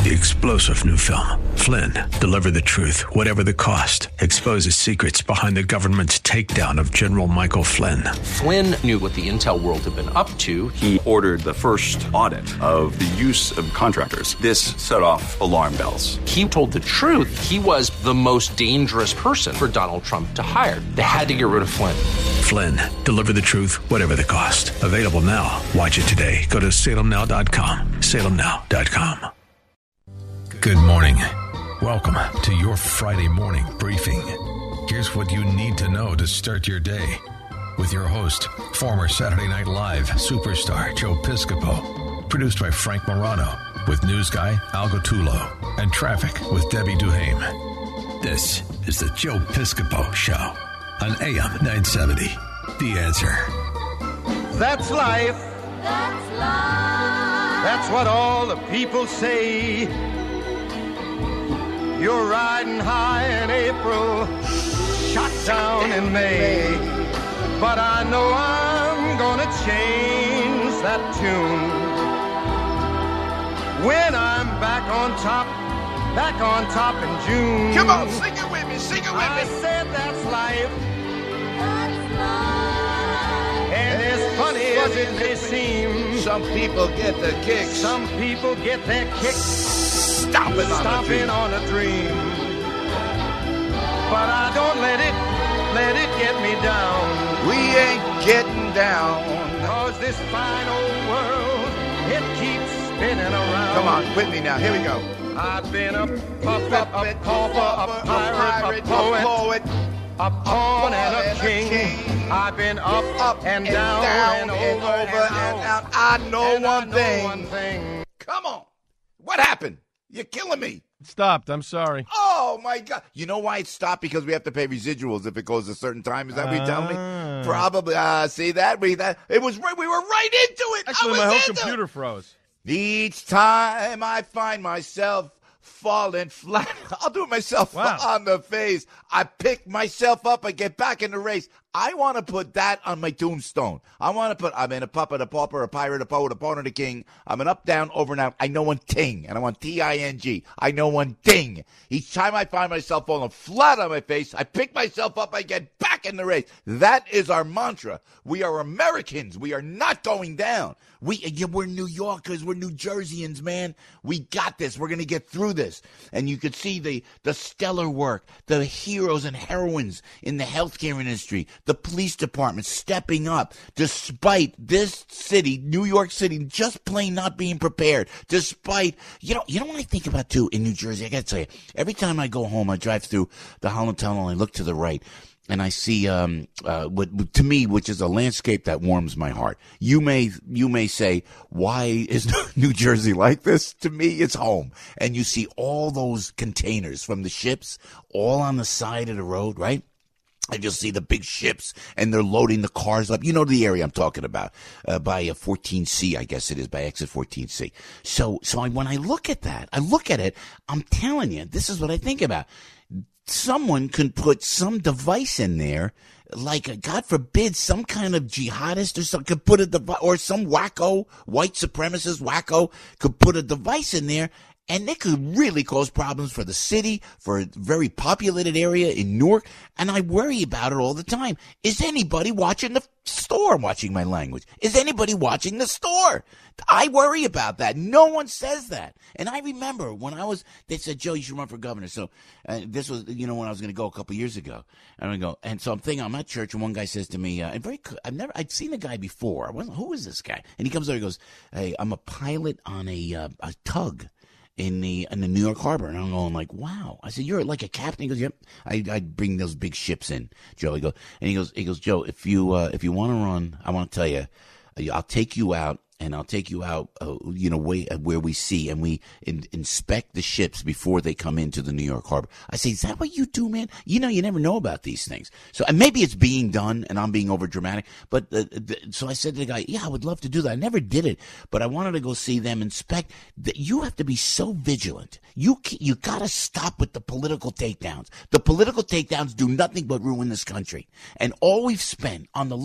the explosive new film, Flynn, Deliver the Truth, Whatever the Cost, exposes secrets behind the government's takedown of General Michael Flynn. Flynn knew what the intel world had been up to. He ordered the first audit of the use of contractors. This set off alarm bells. He told the truth. He was the most dangerous person for Donald Trump to hire. They had to get rid of Flynn. Flynn, Deliver the Truth, Whatever the Cost. Available now. Watch it today. Go to salemnow.com. salemnow.com. Good morning. Welcome to your Friday morning briefing. Here's what you need to know to start your day. With your host, former Saturday Night Live superstar Joe Piscopo. Produced by Frank Morano. With news guy Al Gottulo. And traffic with Debbie Duhame. This is the Joe Piscopo Show on AM 970. The Answer. That's life. That's life. That's what all the people say. You're riding high in April, shot down in May. But I know I'm gonna change that tune. When I'm back on top in June. Come on, sing it with me, sing it with me. I said that's life. That's life. And as funny as it may seem, some people get the kicks. Some people get their kicks stomping on a dream. But I don't let it get me down. We ain't getting down. Cause this fine old world, it keeps spinning around. Come on, with me now, here we go. I've been a puppet, a pauper, a pirate, a poet, a pawn and a king. I've been up and down and over and out. I know one thing. Come on. What happened? You're killing me. It stopped. I'm sorry. Oh, my God. You know why it stopped? Because we have to pay residuals if it goes a certain time. Is that what you're telling me? Probably. See that? It was right. We were right into it. Actually, my whole computer froze. Each time I find myself falling flat, I'll do it myself on the face. I pick myself up and get back in the race. I want to put that on my tombstone. I've been a puppet, a pauper, a pirate, a poet, a pawn, and a king. I'm an up, down, over, and out. I know one ting, and I want T-I-N-G. I know one ding. Each time I find myself falling flat on my face, I pick myself up, I get back in the race. That is our mantra. We are Americans. We are not going down. We're New Yorkers. We're New Jerseyans, man. We got this. We're going to get through this. And you could see the stellar work, the heroes and heroines in the healthcare industry, the police department stepping up despite this city, New York City, just plain not being prepared. Despite, you know what I think about too in New Jersey? I got to tell you, every time I go home, I drive through the Holland Tunnel and I look to the right. And I see, what to me, which is a landscape that warms my heart. You may say, why is New Jersey like this? To me, it's home. And you see all those containers from the ships all on the side of the road, right? And you'll see the big ships, and they're loading the cars up. You know the area I'm talking about, by 14C, I guess it is, by exit 14C. So when I look at that, I'm telling you, this is what I think about. Someone can put some device in there, like, God forbid, some kind of jihadist or something could put a device, or some wacko, white supremacist wacko could put a device in there, and it could really cause problems for the city, for a very populated area in Newark, and I worry about it all the time. Is anybody watching the store? I'm watching my language. Is anybody watching the store? I worry about that. No one says that. And I remember when they said, Joe, you should run for governor. So this was, when I was going to go a couple years ago. And so I'm thinking, I'm at church, and one guy says to me, I'd seen the guy before. Who is this guy? And he comes over and goes, hey, I'm a pilot on a tug in the New York Harbor. And I'm going like, wow. I said, you're like a captain? He goes, yep. I bring those big ships in, Joe. He goes, Joe, if you want to run, I want to tell you, I'll take you out. And I'll take you out, where we see, and we inspect the ships before they come into the New York Harbor. I say, is that what you do, man? You never know about these things. So and maybe it's being done, and I'm being over dramatic. But so I said to the guy, yeah, I would love to do that. I never did it, but I wanted to go see them inspect. You have to be so vigilant. You got to stop with the political takedowns. The political takedowns do nothing but ruin this country. And all we've spent on the last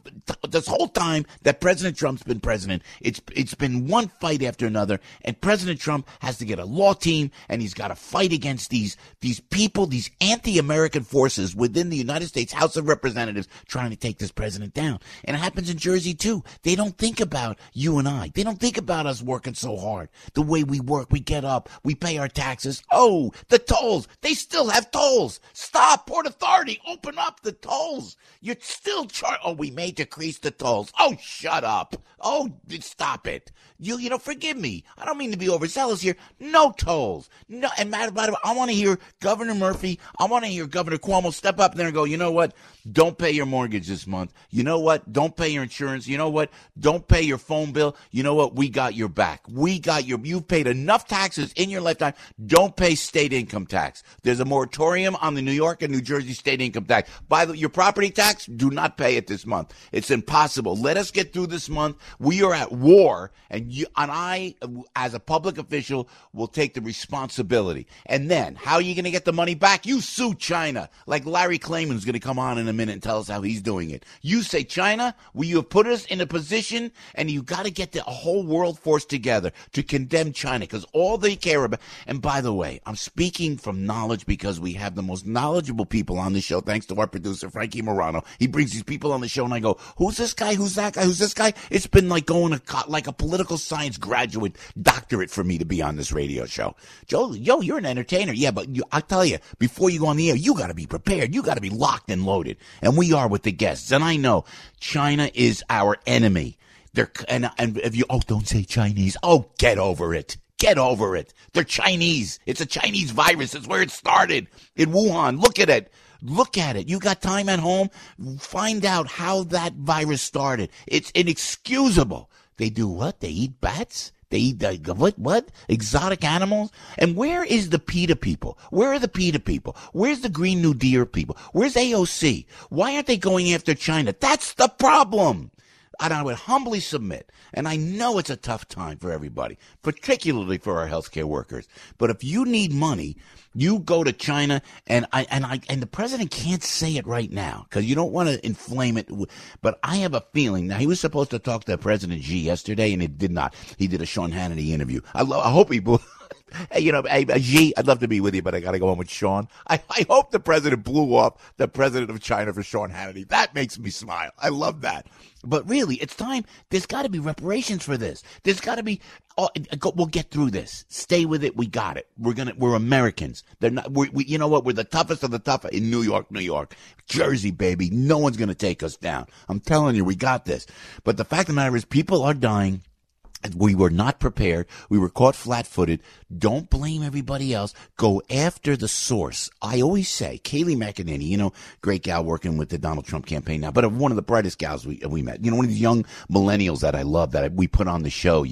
this whole time that President Trump's been president, it's been one fight after another, and President Trump has to get a law team, and he's got to fight against these people, these anti-American forces within the United States House of Representatives trying to take this president down. And it happens in Jersey, too. They don't think about you and I. They don't think about us working so hard. The way we work, we get up, we pay our taxes. Oh, the tolls. They still have tolls. Stop, Port Authority. Open up the tolls. You're still oh, we may decrease the tolls. Oh, shut up. Oh, stop it. You know, forgive me. I don't mean to be overzealous here. No tolls. No, and matter about it, I want to hear Governor Murphy, I want to hear Governor Cuomo step up there and go, you know what? Don't pay your mortgage this month. You know what? Don't pay your insurance. You know what? Don't pay your phone bill. You know what? We got your back. You've paid enough taxes in your lifetime. Don't pay state income tax. There's a moratorium on the New York and New Jersey state income tax. By your property tax, do not pay it this month. It's impossible. Let us get through this month. We are at war, and I, as a public official, will take the responsibility. And then, how are you going to get the money back? You sue China, like Larry Klayman, who's going to come on in a minute and tell us how he's doing it. You say, China, you have put us in a position, and you got to get the whole world force together to condemn China, because all they care about. And by the way, I'm speaking from knowledge because we have the most knowledgeable people on the show, thanks to our producer, Frankie Morano. He brings these people on the show, and I go, who's this guy? Who's that guy? Who's this guy? It's been like going like a political science graduate doctorate for me to be on this radio show. Joe, you're an entertainer. Yeah, but I'll tell you, before you go on the air, you got to be prepared. You got to be locked and loaded. And we are with the guests. And I know China is our enemy. And if you, don't say Chinese. Oh, get over it. Get over it. They're Chinese. It's a Chinese virus. It's where it started. In Wuhan. Look at it. Look at it. You got time at home? Find out how that virus started. It's inexcusable. They do what? They eat bats? They eat what? Exotic animals? And where is the PETA people? Where are the PETA people? Where's the Green New Deal people? Where's AOC? Why aren't they going after China? That's the problem. And I would humbly submit, and I know it's a tough time for everybody, particularly for our healthcare workers. But if you need money, you go to China, and the president can't say it right now because you don't want to inflame it. But I have a feeling now he was supposed to talk to President Xi yesterday, and it did not. He did a Sean Hannity interview. I hope he. Hey, Xi, I'd love to be with you, but I got to go on with Sean. I hope the president blew off the president of China for Sean Hannity. That makes me smile. I love that. But really, it's time. There's got to be reparations for this. There's got to be. We'll get through this. Stay with it. We got it. We're Americans. They're not. You know what? We're the toughest of the tough in New York, Jersey, baby. No one's going to take us down. I'm telling you, we got this. But the fact of the matter is, people are dying. We were not prepared. We were caught flat-footed. Don't blame everybody else. Go after the source. I always say, Kayleigh McEnany, great gal working with the Donald Trump campaign now, but one of the brightest gals we met. One of these young millennials that I love that we put on the show,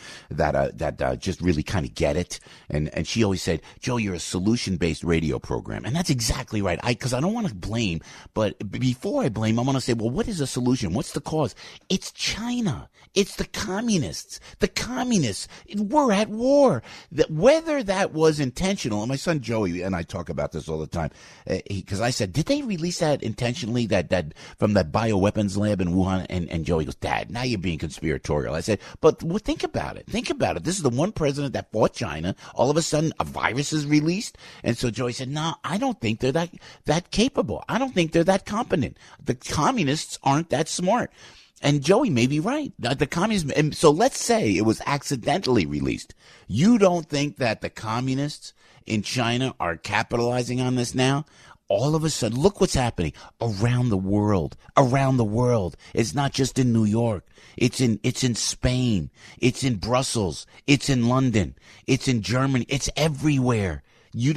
that just really kind of get it. And she always said, Joe, you're a solution-based radio program. And that's exactly right. Because I don't want to blame, but before I blame, I want to say, well, what is the solution? What's the cause? It's China. It's the communists. The communists, we're at war. Whether that was intentional, and my son Joey and I talk about this all the time, because I said, did they release that intentionally, that from that bioweapons lab in Wuhan? And Joey goes, Dad, now you're being conspiratorial. I said, but think about it. Think about it. This is the one president that fought China. All of a sudden, a virus is released. And so Joey said, no, I don't think they're that capable. I don't think they're that competent. The communists aren't that smart. And Joey may be right. The communists, and so let's say it was accidentally released. You don't think that the communists in China are capitalizing on this now? All of a sudden, look what's happening around the world. Around the world. It's not just in New York. It's in Spain. It's in Brussels. It's in London. It's in Germany. It's everywhere. You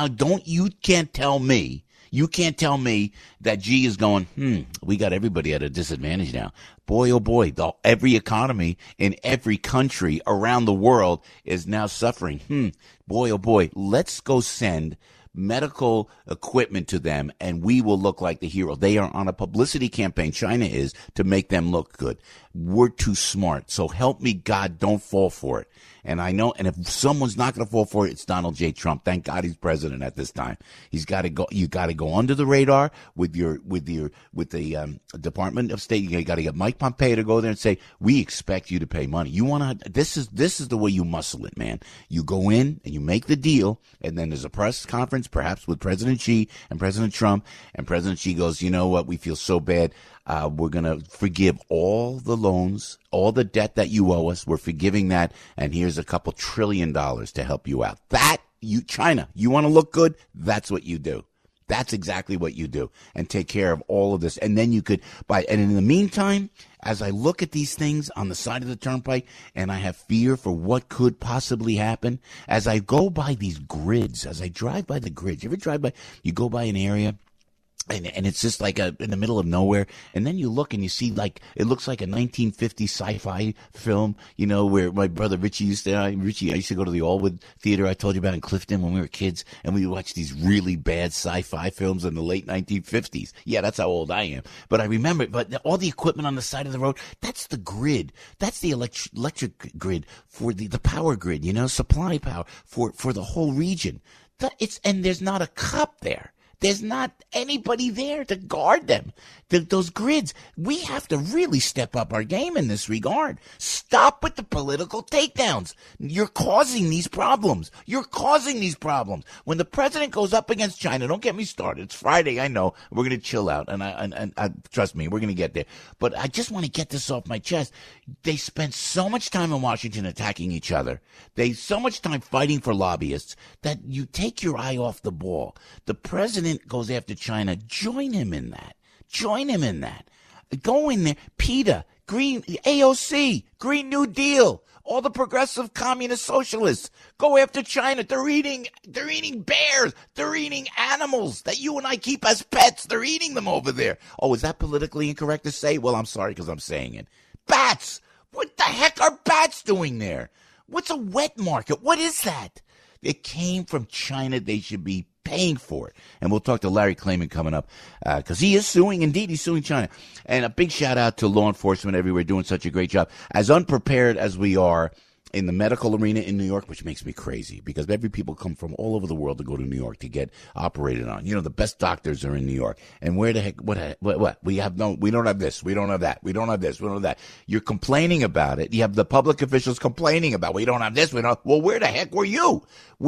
can't tell me. You can't tell me that Xi is going, we got everybody at a disadvantage now. Boy, oh boy, every economy in every country around the world is now suffering. Boy, oh boy, let's go send medical equipment to them, and we will look like the hero. They are on a publicity campaign, China is, to make them look good. We're too smart. So help me, God, don't fall for it. And I know, and if someone's not going to fall for it, it's Donald J. Trump. Thank God he's president at this time. He's got to go. You got to go under the radar with the Department of State. You got to get Mike Pompeo to go there and say, we expect you to pay money. You want to? This is the way you muscle it, man. You go in and you make the deal, and then there's a press conference, perhaps with President Xi and President Trump, and President Xi goes, you know what? We feel so bad. We're going to forgive all the loans, all the debt that you owe us. We're forgiving that. And here's a couple $1 trillion to help you out. China, you want to look good? That's what you do. That's exactly what you do. And take care of all of this. And then you could and in the meantime, as I look at these things on the side of the turnpike and I have fear for what could possibly happen, as I go by these grids, as I drive by the grids, you ever drive by, you go by an area, and it's just like in the middle of nowhere. And then you look and you see it looks like a 1950s sci-fi film, where my brother Richie I used to go to the Allwood Theater I told you about in Clifton when we were kids. And we watched these really bad sci-fi films in the late 1950s. Yeah, that's how old I am. But I remember, all the equipment on the side of the road, that's the grid. That's the electric grid for the power grid, supply power for the whole region. And there's not a cop there. There's not anybody there to guard them. Those grids, we have to really step up our game in this regard. Stop with the political takedowns. You're causing these problems. When the president goes up against China, don't get me started. It's Friday, I know. We're going to chill out, and I trust me, we're going to get there. But I just want to get this off my chest. They spent so much time in Washington attacking each other. So much time fighting for lobbyists that you take your eye off the ball. The president goes after China. Join him in that. Go in there. PETA, Green, AOC, Green New Deal, all the progressive communist socialists go after China. They're eating bears. They're eating animals that you and I keep as pets. They're eating them over there. Oh, is that politically incorrect to say? Well, I'm sorry because I'm saying it. Bats. What the heck are bats doing there? What's a wet market? What is that? It came from China. They should be paying for it. And we'll talk to Larry Klayman coming up because he is suing. Indeed, he's suing China. And a big shout out to law enforcement everywhere doing such a great job. As unprepared as we are in the medical arena in New York, which makes me crazy because every people come from all over the world to go to New York to get operated on. The best doctors are in New York. And where the heck, what? We don't have this. We don't have that. We don't have this. We don't have that. You're complaining about it. You have the public officials complaining about, we don't have this. Well, where the heck were you?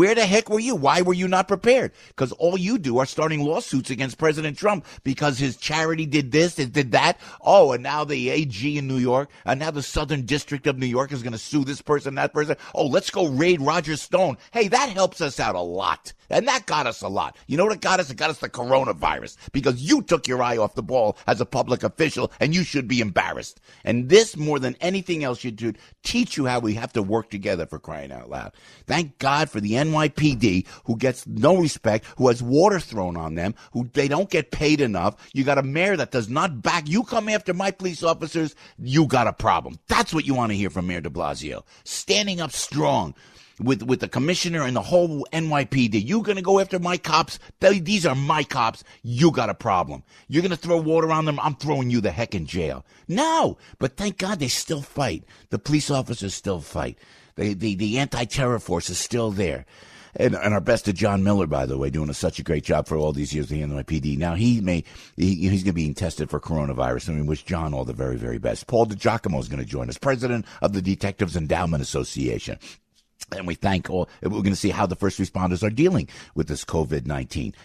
Why were you not prepared? Because all you do are starting lawsuits against President Trump because his charity did this, it did that. Oh, and now the AG in New York, and now the Southern District of New York is going to sue this person, that person. Oh, let's go raid Roger Stone. Hey, that helps us out a lot. And that got us a lot. You know what it got us? It got us the coronavirus because you took your eye off the ball as a public official, and you should be embarrassed. And this, more than anything else, should teach you how we have to work together, for crying out loud. Thank God for the NYPD, who gets no respect, who has water thrown on them, who they don't get paid enough. You got a mayor that does not back. You come after my police officers, you got a problem. That's what you want to hear from Mayor de Blasio. Standing up strong with the commissioner and the whole NYPD. You going to go after my cops? These are my cops. You got a problem. You're going to throw water on them? I'm throwing you the heck in jail. No, but thank God they still fight. The police officers still fight. The anti-terror force is still there. And our best to John Miller, by the way, doing such a great job for all these years at the NYPD. Now, he's going to be tested for coronavirus, and we wish John all the very, very best. Paul DiGiacomo is going to join us, president of the Detectives Endowment Association. And we thank all. We're going to see how the first responders are dealing with this COVID-19.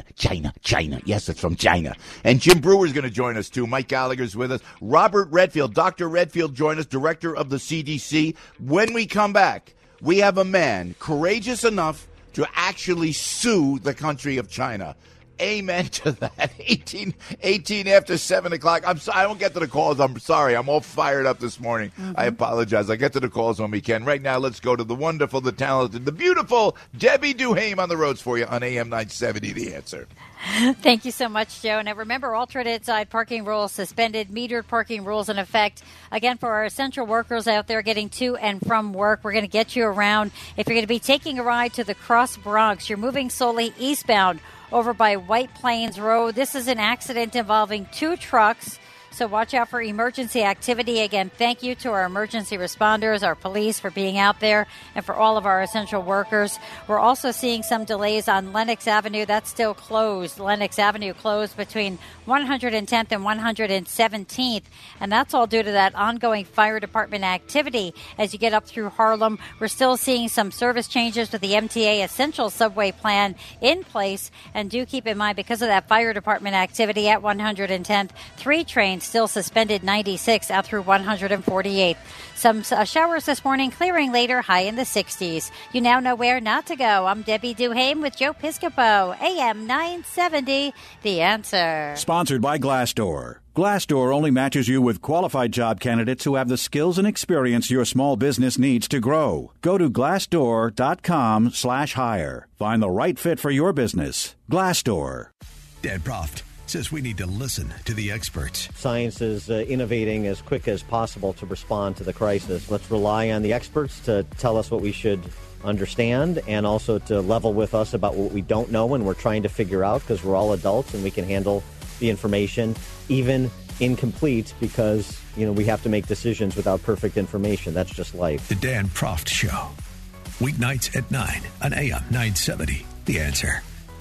China. Yes, it's from China. And Jim Brewer is going to join us, too. Mike Gallagher's with us. Robert Redfield, Dr. Redfield, join us, director of the CDC. When we come back, we have a man courageous enough to actually sue the country of China. Amen to that. 18 after 7 o'clock. I'm sorry, I don't get to the calls. I'm sorry. I'm all fired up this morning. I apologize. I get to the calls when we can. Right now, let's go to the wonderful, the talented, the beautiful Debbie Duhame on the roads for you on AM 970, The Answer. Thank you so much, Joe. Now, remember, alternate side parking rules suspended, metered parking rules in effect. Again, for our essential workers out there getting to and from work, we're going to get you around. If you're going to be taking a ride to the Cross Bronx, you're moving solely eastbound over by White Plains Road. This is an accident involving 2 trucks. So watch out for emergency activity. Again, thank you to our emergency responders, our police for being out there, and for all of our essential workers. We're also seeing some delays on Lenox Avenue. That's still closed. Lenox Avenue closed between 110th and 117th. And that's all due to that ongoing fire department activity. As you get up through Harlem, we're still seeing some service changes with the MTA Essential Subway Plan in place. And do keep in mind, because of that fire department activity at 110th, 3 trains still suspended 96 out through 148th. Some showers this morning, clearing later, high in the 60s. You now know where not to go. I'm Debbie Duhame with Joe Piscopo, AM 970, The Answer. Sponsored by Glassdoor. Glassdoor only matches you with qualified job candidates who have the skills and experience your small business needs to grow. Go to glassdoor.com/hire. Find the right fit for your business. Glassdoor. Dan Proft says we need to listen to the experts. Science is innovating as quick as possible to respond to the crisis. Let's rely on the experts to tell us what we should understand and also to level with us about what we don't know and we're trying to figure out, because we're all adults and we can handle the information, even incomplete, because, we have to make decisions without perfect information. That's just life. The Dan Proft Show. Weeknights at 9 on AM 970. The Answer.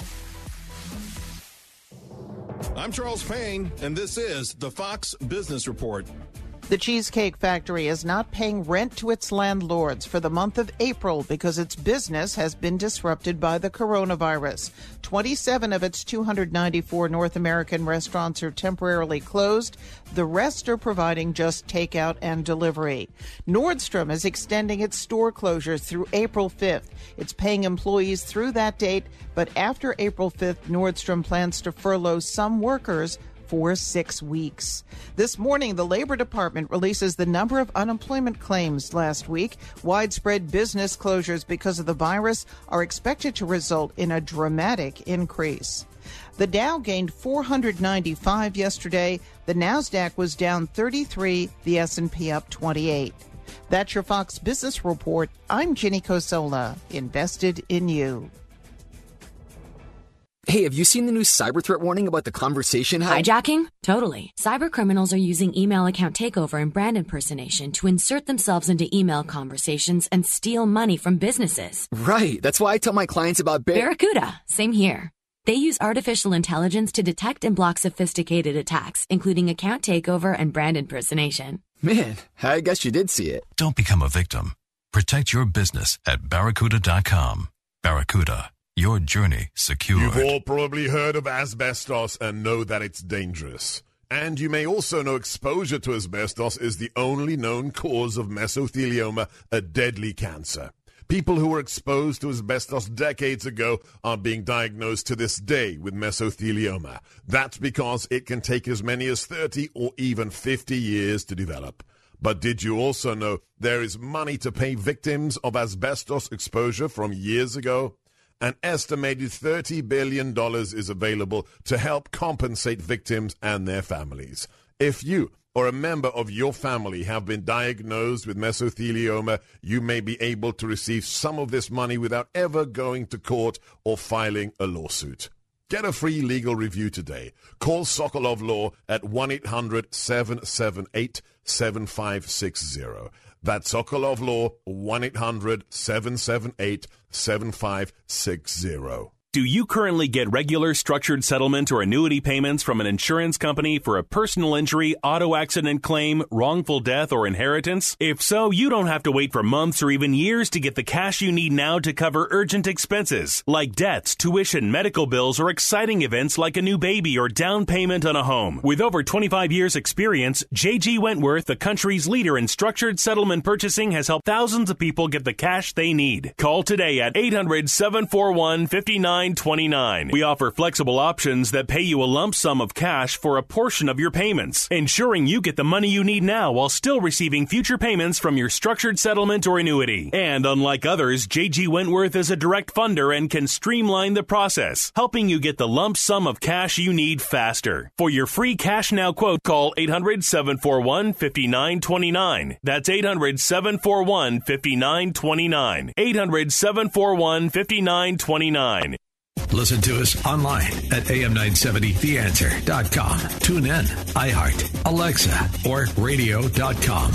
I'm Charles Payne, and this is the Fox Business Report. The Cheesecake Factory is not paying rent to its landlords for the month of April because its business has been disrupted by the coronavirus. 27 of its 294 North American restaurants are temporarily closed. The rest are providing just takeout and delivery. Nordstrom is extending its store closures through April 5th. It's paying employees through that date, but after April 5th, Nordstrom plans to furlough some workers for 6 weeks. This morning, the Labor Department releases the number of unemployment claims last week. Widespread business closures because of the virus are expected to result in a dramatic increase. The Dow gained 495 yesterday. The Nasdaq was down 33, the S&P up 28. That's your Fox Business Report. I'm Ginny Cosola, invested in you. Hey, have you seen the new cyber threat warning about the conversation hub? Hijacking? Totally. Cyber criminals are using email account takeover and brand impersonation to insert themselves into email conversations and steal money from businesses. Right. That's why I tell my clients about Barracuda. Same here. They use artificial intelligence to detect and block sophisticated attacks, including account takeover and brand impersonation. Man, I guess you did see it. Don't become a victim. Protect your business at Barracuda.com. Barracuda. Your journey secured. You've all probably heard of asbestos and know that it's dangerous. And you may also know exposure to asbestos is the only known cause of mesothelioma, a deadly cancer. People who were exposed to asbestos decades ago are being diagnosed to this day with mesothelioma. That's because it can take as many as 30 or even 50 years to develop. But did you also know there is money to pay victims of asbestos exposure from years ago? An estimated $30 billion is available to help compensate victims and their families. If you or a member of your family have been diagnosed with mesothelioma, you may be able to receive some of this money without ever going to court or filing a lawsuit. Get a free legal review today. Call Sokolov Law at 1-800-778-7560. That's Sokolov Law, 1-800-778-7560. Do you currently get regular structured settlement or annuity payments from an insurance company for a personal injury, auto accident claim, wrongful death, or inheritance? If so, you don't have to wait for months or even years to get the cash you need now to cover urgent expenses like debts, tuition, medical bills, or exciting events like a new baby or down payment on a home. With over 25 years experience, J.G. Wentworth, the country's leader in structured settlement purchasing, has helped thousands of people get the cash they need. Call today at 800-741-5900 $59.29. We offer flexible options that pay you a lump sum of cash for a portion of your payments, ensuring you get the money you need now while still receiving future payments from your structured settlement or annuity. And unlike others, J.G. Wentworth is a direct funder and can streamline the process, helping you get the lump sum of cash you need faster. For your free Cash Now quote, call 800-741-5929. That's 800-741-5929. 800-741-5929. Listen to us online at am970theanswer.com. Tune in, iHeart, Alexa, or radio.com.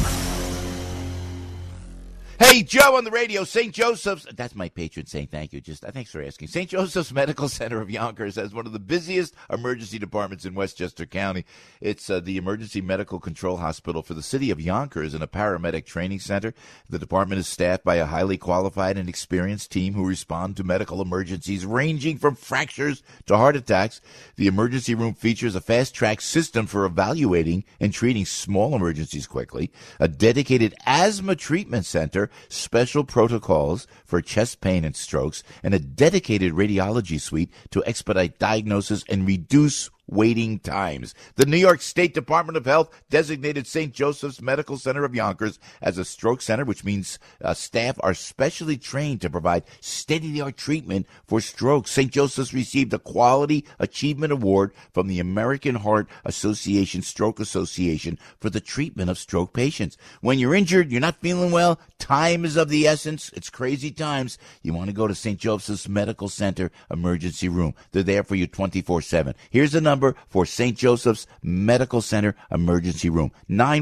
Hey, Joe on the radio, St. Joseph's. That's my patron saying thank you. Thanks for asking. St. Joseph's Medical Center of Yonkers has one of the busiest emergency departments in Westchester County. It's the Emergency Medical Control Hospital for the city of Yonkers and a paramedic training center. The department is staffed by a highly qualified and experienced team who respond to medical emergencies ranging from fractures to heart attacks. The emergency room features a fast-track system for evaluating and treating small emergencies quickly, a dedicated asthma treatment center, special protocols for chest pain and strokes, and a dedicated radiology suite to expedite diagnosis and reduce waiting times. The New York State Department of Health designated St. Joseph's Medical Center of Yonkers as a stroke center, which means staff are specially trained to provide state-of-the-art treatment for stroke. St. Joseph's received a Quality Achievement Award from the American Heart Association Stroke Association for the treatment of stroke patients. When you're injured, you're not feeling well, time is of the essence. It's crazy times. You want to go to St. Joseph's Medical Center Emergency Room. They're there for you 24/7. Here's the number for St. Joseph's Medical Center Emergency Room,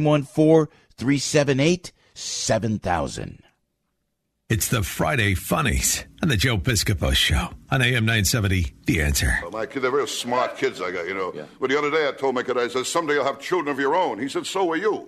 914-378-7000. It's the Friday Funnies on the Joe Piscopo Show on AM 970, The Answer. My kids, they're very smart kids I got, you know. Yeah. But the other day I told my kid, I said, someday you'll have children of your own. He said, so will you.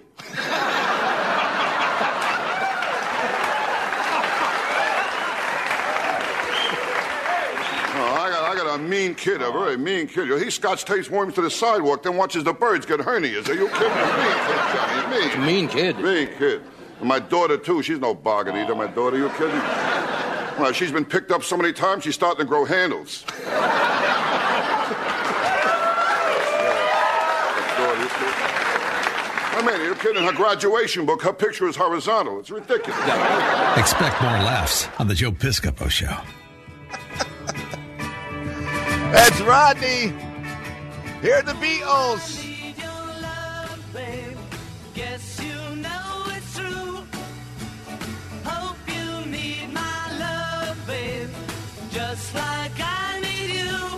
I got a mean kid, a very mean kid. He scotch tapes warms to the sidewalk, then watches the birds get hernias. Are you kidding me? Mean. It's a mean kid. Mean kid. And my daughter, too. She's no bargain either, my daughter. You kidding? Well, she's been picked up so many times, she's starting to grow handles. I mean, you're kidding. Her graduation book, her picture is horizontal. It's ridiculous. Expect more laughs on the Joe Piscopo Show. That's Rodney. Here are the Beatles. Guess you know it's true. Hope you need my love, babe, just like I need you.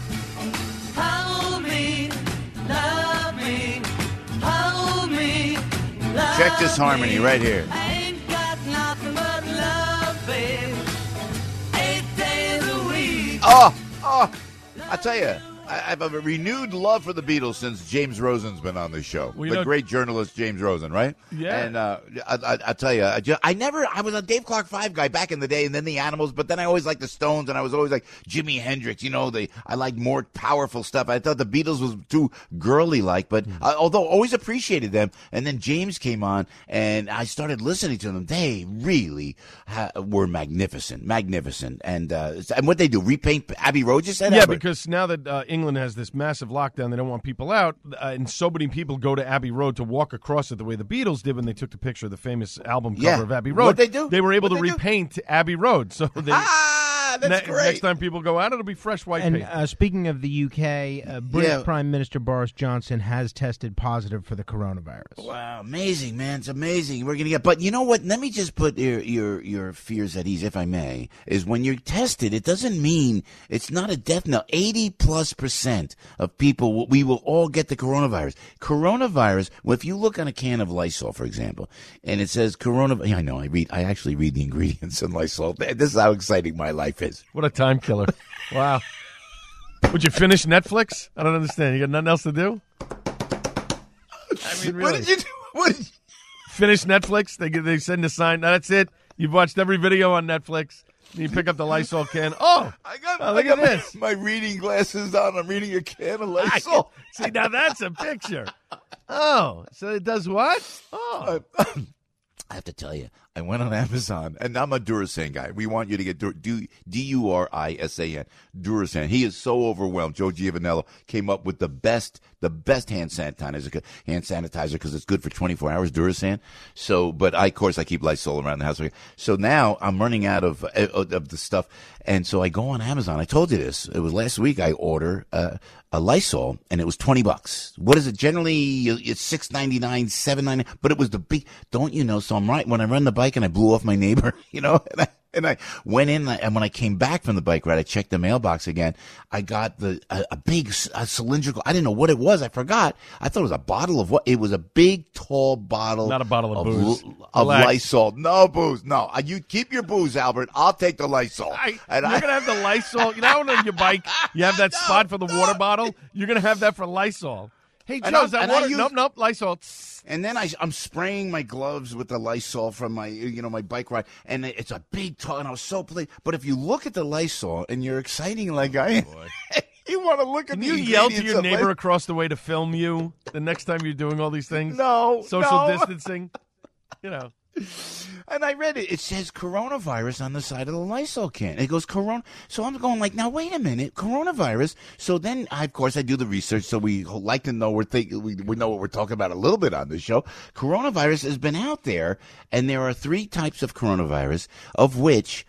Hold me, love me, hold me, love me. Check this harmony right here. I ain't got nothing but love, babe, 8 days a week. Oh, I tell you, I have a renewed love for the Beatles since James Rosen's been on this show. Well, the great journalist James Rosen, right? Yeah. And I tell you, I was a Dave Clark 5 guy back in the day, and then the Animals, but then I always liked the Stones, and I was always like Jimi Hendrix. You know, I liked more powerful stuff. I thought the Beatles was too girly-like, but although always appreciated them. And then James came on, and I started listening to them. They really were magnificent. And what they do, repaint Abbey Road, you said? Yeah, Albert? because now that England has this massive lockdown, they don't want people out, and so many people go to Abbey Road to walk across it the way the Beatles did when they took the picture of the famous album cover of Abbey Road. What'd they do? They were able to repaint Abbey Road. So they, that's great. Next time people go out, it'll be fresh white paint. And speaking of the UK, British Prime Minister Boris Johnson has tested positive for the coronavirus. Wow, amazing, man. It's amazing. We're going to get, but you know what? Let me just put your fears at ease, if I may, is when you're tested, it doesn't mean it's not a death knell. 80+% of people, we will all get the coronavirus. Coronavirus, well, if you look on a can of Lysol, for example, and it says coronavirus, I know, I actually read the ingredients in Lysol. This is how exciting my life is. What a time killer. Wow. Would you finish Netflix? I don't understand. You got nothing else to do? I mean, really. What did you do? What did you... Finish Netflix? They send a sign. That's it. You've watched every video on Netflix. You pick up the Lysol can. Oh, look at this. My reading glasses on. I'm reading a can of Lysol. See, now that's a picture. Oh, so it does what? Oh. I have to tell you, I went on Amazon, and I'm a Durasan guy. We want you to get Durasan, Durasan. He is so overwhelmed. Joe Giovanello came up with the best hand sanitizer because it's good for 24 hours, Durasan. So, but of course, I keep Lysol around the house. So now I'm running out of the stuff, and so I go on Amazon. I told you this. It was last week. I order a Lysol, and it was $20. What is it? Generally, it's $6.99, $7.99, but it was the big. Don't you know? So I'm right when I run the bike and I blew off my neighbor, and I went in, and when I came back from the bike ride, I checked the mailbox again. I got a big cylindrical. I didn't know what it was. I forgot. I thought it was a bottle of what? It was a big, tall bottle. Not a bottle of booze. Of Lysol. No booze. No. You keep your booze, Albert. I'll take the Lysol. You're going to have the Lysol. You know, on your bike, you have that spot for the water bottle? You're going to have that for Lysol. Hey, Joe, is that water? Nope, Lysol. And then I'm spraying my gloves with the Lysol from my, my bike ride. And it's a big, tall, and I was so pleased. But if you look at the Lysol and you're exciting like I am, you want to look at the ingredients. You yell to your neighbor across the way to film you the next time you're doing all these things? No. Social distancing? And I read it. It says coronavirus on the side of the Lysol can. It goes corona. So I'm going like, now wait a minute, coronavirus. So then, of course, I do the research. So we like to know we know what we're talking about a little bit on this show. Coronavirus has been out there, and there are 3 types of coronavirus, of which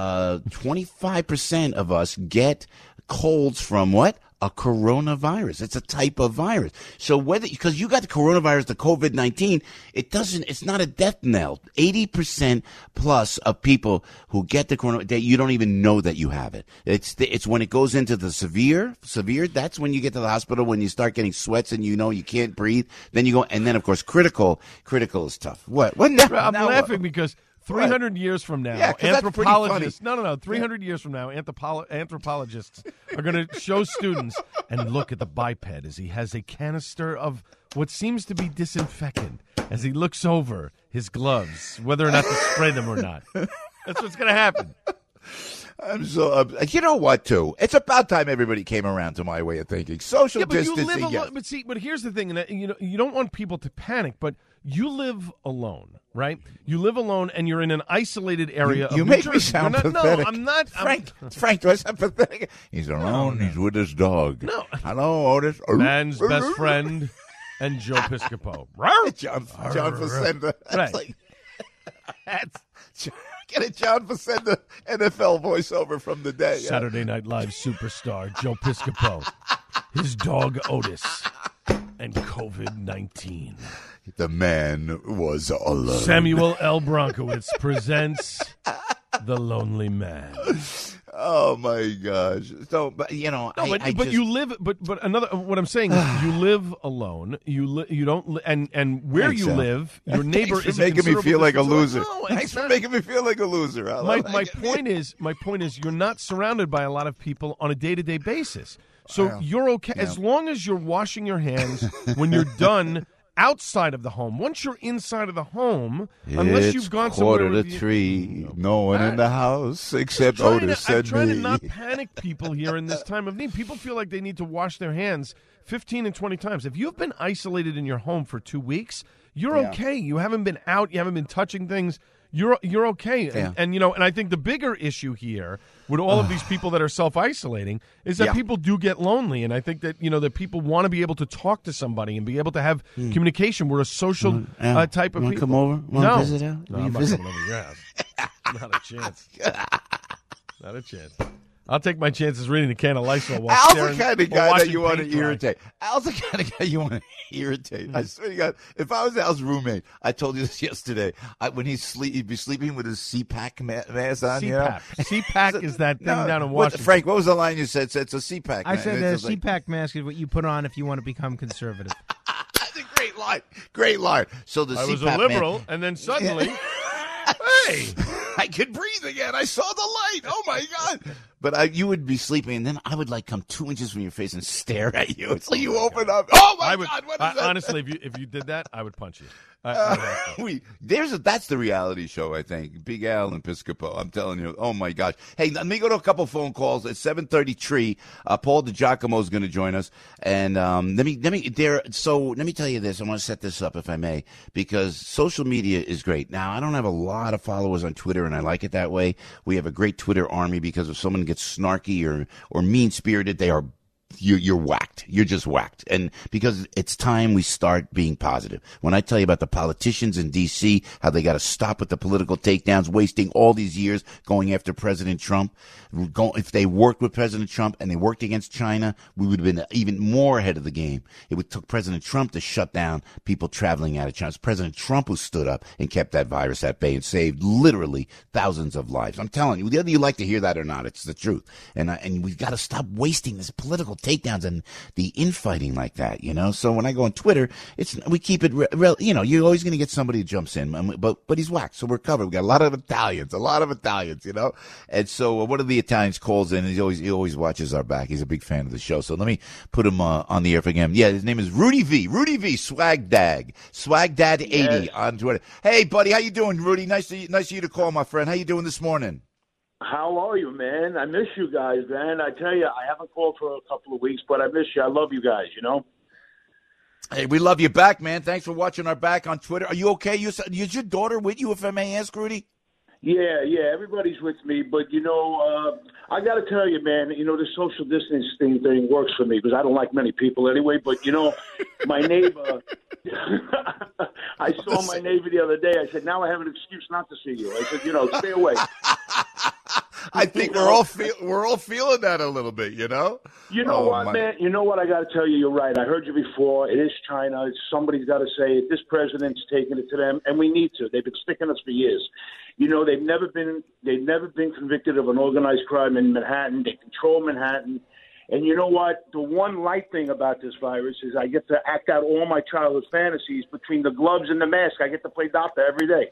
25% of us get colds from what? A coronavirus. It's a type of virus. So because you got the coronavirus, the COVID-19, it's not a death knell. 80% plus of people who get the coronavirus, you don't even know that you have it. It's when it goes into the severe, that's when you get to the hospital, when you start getting sweats and you can't breathe. Then you go, and then of course critical is tough. What? I'm laughing because 300 years from now, anthropologists. 300 years from now, anthropologists are going to show students and look at the biped as he has a canister of what seems to be disinfectant as he looks over his gloves, whether or not to spray them or not. That's what's going to happen. I'm so you know what, too? It's about time everybody came around to my way of thinking. Social distancing. You live alone, but here's the thing, and you don't want people to panic, but you live alone, right? You live alone, and you're in an isolated area. You make me sound pathetic. No, I'm not. Frank, do I sound pathetic? He's alone. No. He's with his dog. No. Hello, Otis. Man's best friend and Joe Piscopo. John Facenda. Right. Get a John Facenda NFL voiceover from the day. Saturday Night Live superstar Joe Piscopo, his dog Otis, and COVID-19. The man was alone. Samuel L. Bronkowitz presents The Lonely Man. Oh my gosh! So, but you live. But another. What I'm saying is, you live alone. You don't. And where Thanks, you live, your neighbor is making me feel like a loser. No, Thanks for making me feel like a loser. My point is, you're not surrounded by a lot of people on a day-to-day basis. So you're okay as long as you're washing your hands when you're done outside of the home. Once you're inside of the home, unless you've gone somewhere. 2:45, no one in the house except Otis and me. I'm trying to not panic people here in this time of need. People feel like they need to wash their hands 15 and 20 times. If you've been isolated in your home for 2 weeks, you're okay. You haven't been out. You haven't been touching things. You're okay. Yeah. And I think the bigger issue here with all of these people that are self-isolating is that people do get lonely. And I think that, that people want to be able to talk to somebody and be able to have communication. We're a social type of people. Come over? No. Visit out? No, I'm not coming over your house. Not a chance. Not a chance. I'll take my chances reading a can of Lysol while Al's the kind of guy that you want to irritate. Al's the kind of guy you want to irritate. I swear to God, if I was Al's roommate, I told you this yesterday, when he'd be sleeping with his CPAC mask on. CPAP. CPAC is that thing down in Washington. Frank, what was the line you said? It's a CPAC. I said a CPAC mask is what you put on if you want to become conservative. That's a great line. Great line. So the I CPAP was a liberal, and then suddenly, hey, I could breathe again. I saw the light. Oh my God! But you would be sleeping, and then I would like come 2 inches from your face and stare at you. It's like you open up. Oh my God! What is that? Honestly, if you did that, I would punch you. That's the reality show, I think. Big Al and Piscopo. I'm telling you. Oh my gosh. Hey, let me go to a couple phone calls. At 7:33, Paul DiGiacomo is going to join us, and let me tell you this. I want to set this up, if I may, because social media is great. Now, I don't have a lot of followers on Twitter, and I like it that way. We have a great Twitter army because if someone gets snarky or mean spirited, they are. You're whacked. You're just whacked. And because it's time we start being positive. When I tell you about the politicians in D.C., how they got to stop with the political takedowns, wasting all these years going after President Trump. If they worked with President Trump and they worked against China, we would have been even more ahead of the game. It took President Trump to shut down people traveling out of China. It's President Trump who stood up and kept that virus at bay and saved literally thousands of lives. I'm telling you, whether you like to hear that or not, it's the truth. And we've got to stop wasting this political takedowns and the infighting like that, you know. So when I go on Twitter, we keep it real. You know, you're always going to get somebody who jumps in, but he's whacked, so we're covered. We got a lot of Italians, you know. And so one of the Italians calls in. He always watches our back. He's a big fan of the show. So let me put him on the air for him. Yeah, his name is Rudy V. Swagdad 80 on Twitter. Hey, buddy, how you doing, Rudy? Nice of you to call, my friend. How you doing this morning? How are you, man? I miss you guys, man. I tell you, I haven't called for a couple of weeks, but I miss you. I love you guys, you know? Hey, we love you back, man. Thanks for watching our back on Twitter. Are you okay? Is your daughter with you, if I may ask, Rudy? Yeah, everybody's with me. But, you know, I got to tell you, man, you know, the social distancing thing works for me because I don't like many people anyway. But, you know, my neighbor, I saw my neighbor the other day. I said, now I have an excuse not to see you. I said, you know, stay away. I think we're all feeling that a little bit, you know? You know what, man? You know what? I got to tell you, you're right. I heard you before. It is China. Somebody's got to say it. This president's taking it to them, and we need to. They've been sticking us for years. You know, they've never been convicted of an organized crime in Manhattan. They control Manhattan. And you know what? The one light thing about this virus is I get to act out all my childhood fantasies between the gloves and the mask. I get to play doctor every day.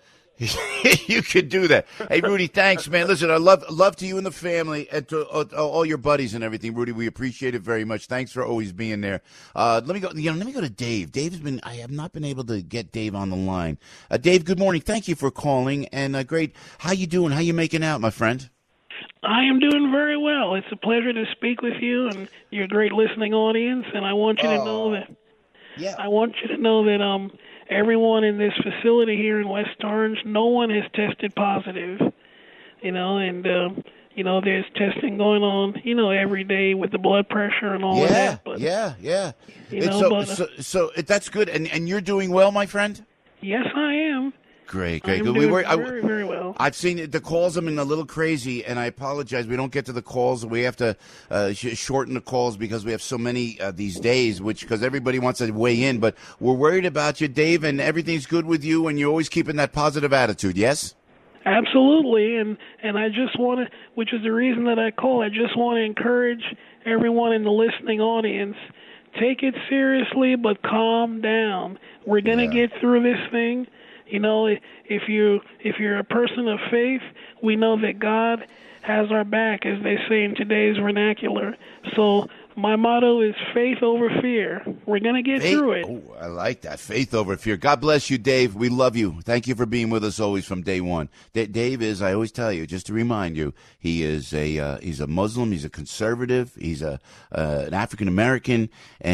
You could do that. Hey, Rudy, thanks, man. Listen, I love to you and the family and to all your buddies and everything. Rudy, we appreciate it very much. Thanks for always being there. Let me go to Dave. I have not been able to get Dave on the line. Dave, good morning. Thank you for calling. And great. How you doing? How you making out, my friend? I am doing very well. It's a pleasure to speak with you and your great listening audience. And I want you to know that. Yeah. I want you to know that everyone in this facility here in West Orange, no one has tested positive. You know, and you know, there's testing going on, you know, every day with the blood pressure and all of that. But, yeah. You know, so that's good. And you're doing well, my friend? Yes, I am. Great. I'm doing very, very well. I've seen the calls have been a little crazy, and I apologize. We don't get to the calls. We have to shorten the calls because we have so many these days, because everybody wants to weigh in. But we're worried about you, Dave, and everything's good with you, and you're always keeping that positive attitude, yes? Absolutely, and I just want to, which is the reason that I call, I just want to encourage everyone in the listening audience, take it seriously, but calm down. We're going to get through this thing. You know, if you're a person of faith, we know that God has our back, as they say in today's vernacular. So my motto is faith over fear. We're going to get through it. Oh, I like that. Faith over fear. God bless you, Dave. We love you. Thank you for being with us always from day one. Dave is, I always tell you, just to remind you, he's a Muslim, he's a conservative, he's an African-American,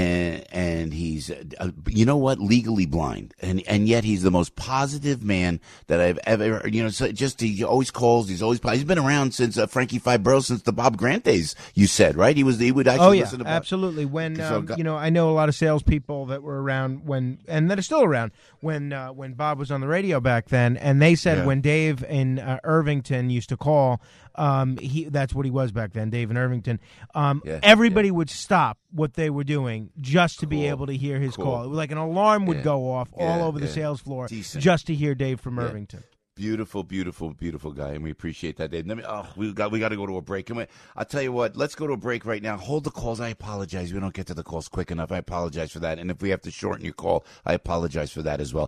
and he's, you know what, legally blind. And yet he's the most positive man that I've ever, you know, so he always calls, he's been around since Frankie Fibro, since the Bob Grant days, you said, right? He would actually listen to absolutely. When, you know, I know a lot of salespeople that were around and that are still around when Bob was on the radio back then, and they said when Dave in Irvington used to call, that's what he was back then, Dave in Irvington. Everybody would stop what they were doing just to be able to hear his call. It was like an alarm would go off all over the sales floor just to hear Dave from Irvington. Beautiful, beautiful, beautiful guy, and we appreciate that, Dave. We got to go to a break. I'll tell you what, let's go to a break right now. Hold the calls. I apologize. We don't get to the calls quick enough. I apologize for that. And if we have to shorten your call, I apologize for that as well.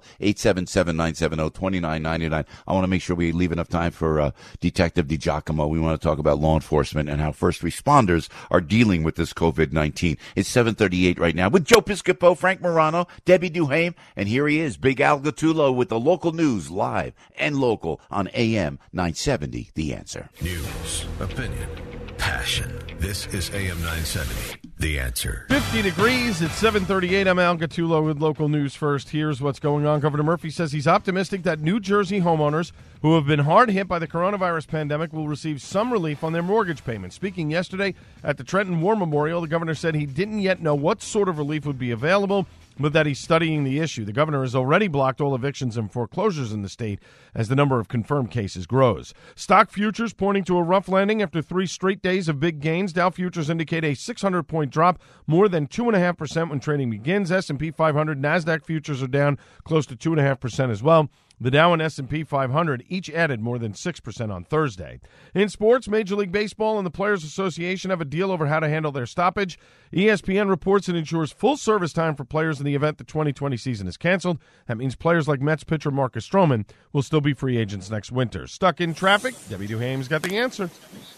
877-970-2999. I want to make sure we leave enough time for Detective DiGiacomo. We want to talk about law enforcement and how first responders are dealing with this COVID-19. It's 7:38 right now with Joe Piscopo, Frank Morano, Debbie Duhame, and here he is, Big Al Gattullo with the local news live and local on AM 970, The Answer. News, opinion, passion. This is AM 970, The Answer. 50 degrees at 7:38. I'm Al Gattullo with local news first. Here's what's going on. Governor Murphy says he's optimistic that New Jersey homeowners who have been hard hit by the coronavirus pandemic will receive some relief on their mortgage payments. Speaking yesterday at the Trenton War Memorial, the governor said he didn't yet know what sort of relief would be available, but that he's studying the issue. The governor has already blocked all evictions and foreclosures in the state as the number of confirmed cases grows. Stock futures pointing to a rough landing after 3 straight days of big gains. Dow futures indicate a 600-point drop, more than 2.5% when trading begins. S&P 500, NASDAQ futures are down close to 2.5% as well. The Dow and S&P 500 each added more than 6% on Thursday. In sports, Major League Baseball and the Players Association have a deal over how to handle their stoppage. ESPN reports it ensures full service time for players in the event the 2020 season is canceled. That means players like Mets pitcher Marcus Stroman will still be free agents next winter. Stuck in traffic? Debbie Duhame's got the answer.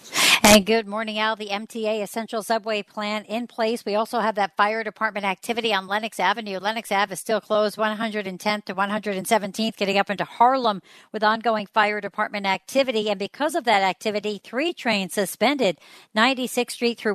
And good morning, Al. The MTA Essential Subway Plan in place. We also have that fire department activity on Lenox Avenue. Lenox Ave is still closed 110th to 117th, getting up into Harlem with ongoing fire department activity. And because of that activity, 3 trains suspended 96th Street through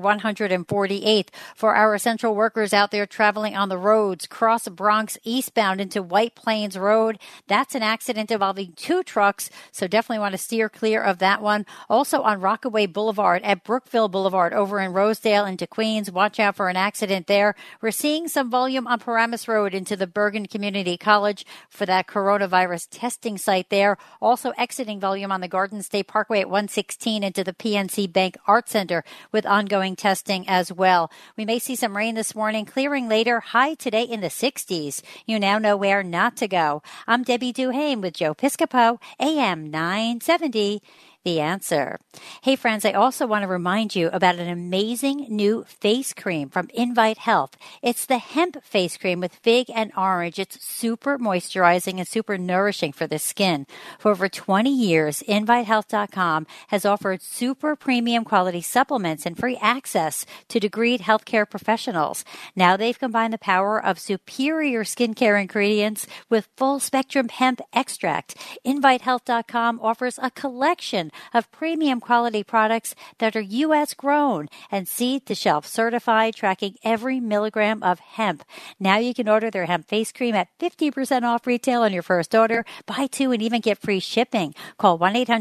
148th. For our essential workers out there traveling on the roads, cross Bronx eastbound into White Plains Road. That's an accident involving 2 trucks, so definitely want to steer clear of that one. Also on Rockaway Boulevard at Brookville Boulevard over in Rosedale into Queens. Watch out for an accident there. We're seeing some volume on Paramus Road into the Bergen Community College for that coronavirus testing site there. Also exiting volume on the Garden State Parkway at 116 into the PNC Bank Art Center with ongoing testing as well. We may see some rain this morning, clearing later. High today in the 60s. You now know where not to go. I'm Debbie Duhame with Joe Piscopo, AM 970. The Answer. Hey, friends, I also want to remind you about an amazing new face cream from Invite Health. It's the hemp face cream with fig and orange. It's super moisturizing and super nourishing for the skin. For over 20 years, InviteHealth.com has offered super premium quality supplements and free access to degreed healthcare professionals. Now they've combined the power of superior skincare ingredients with full spectrum hemp extract. InviteHealth.com offers a collection of premium quality products that are U.S. grown and seed to shelf certified, tracking every milligram of hemp. Now you can order their hemp face cream at 50% off retail on your first order. Buy 2 and even get free shipping. Call